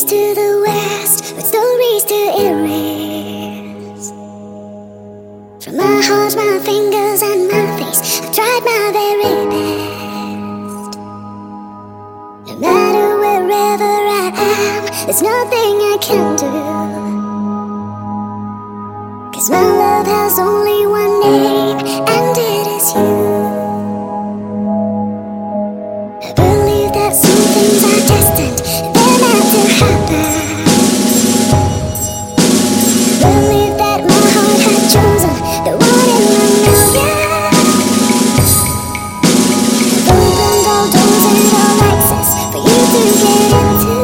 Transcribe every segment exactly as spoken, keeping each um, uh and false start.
east to the west, with stories to erase. From my heart, my fingers and my face, I've tried my very best. No matter wherever I am, there's nothing I can do. 'Cause my love has only one name, and it is you. I believe that some things are destined, they're meant to happen. I believe that my heart had chosen the one in a million. I've opened all doors and all access for you to get into.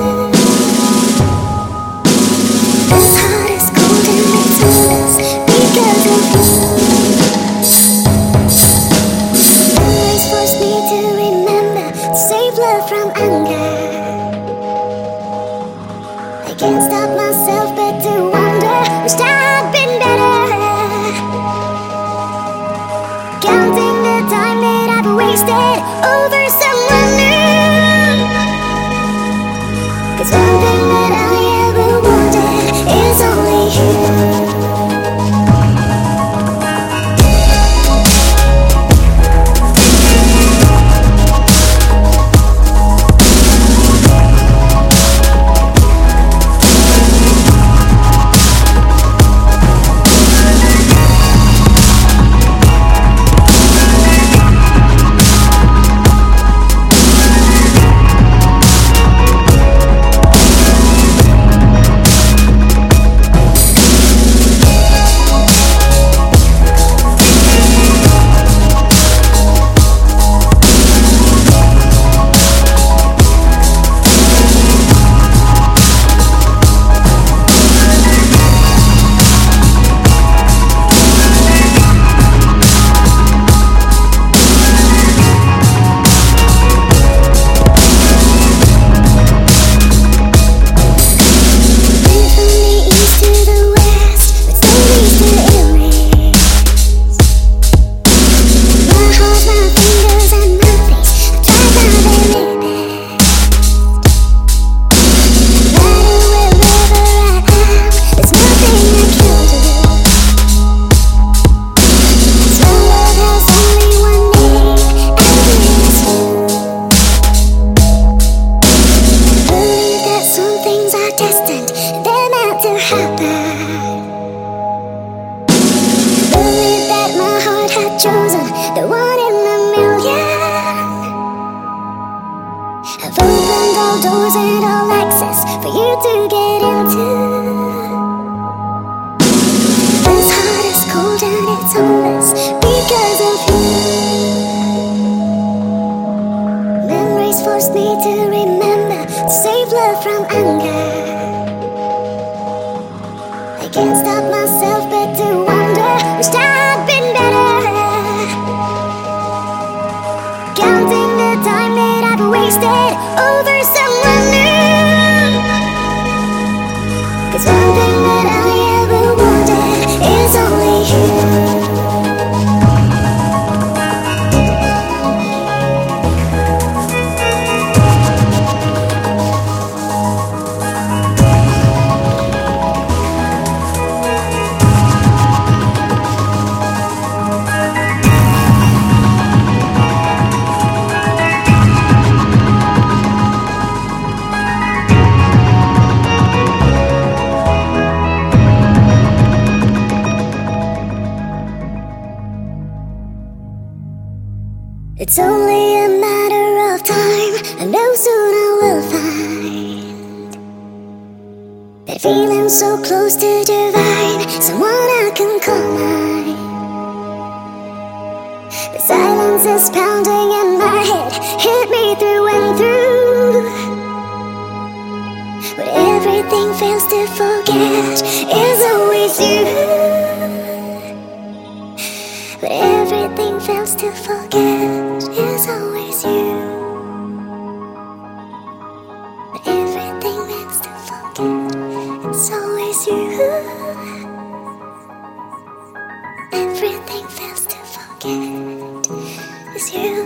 This heart is cold and it's hopeless because of you. Memories forced me to remember, to save love from anger. I can't stop myself but to wonder, wished I'd been better. Counting the time that I've wasted over someone new. 'Cause one thing that I ever wanted is only you. Chosen the one in a million. I've opened all doors and all access for you to get into. This heart is cold and it's hopeless because of you. Memories forced me to remember, to save love from anger. I can't stop myself but to wonder, wished I'd been better. Counting the time that I've wasted over someone new. 'Cause one thing that I ever wanted is only you. It's only a matter of time, I know soon I will find that feeling so close to divine, someone I can call mine. The silence is pounding in my head, hit me through and through. What everything fails to forget is always you. But everything fails to forget is always you. But everything fails to forget, it's always you. Everything fails to forget is you.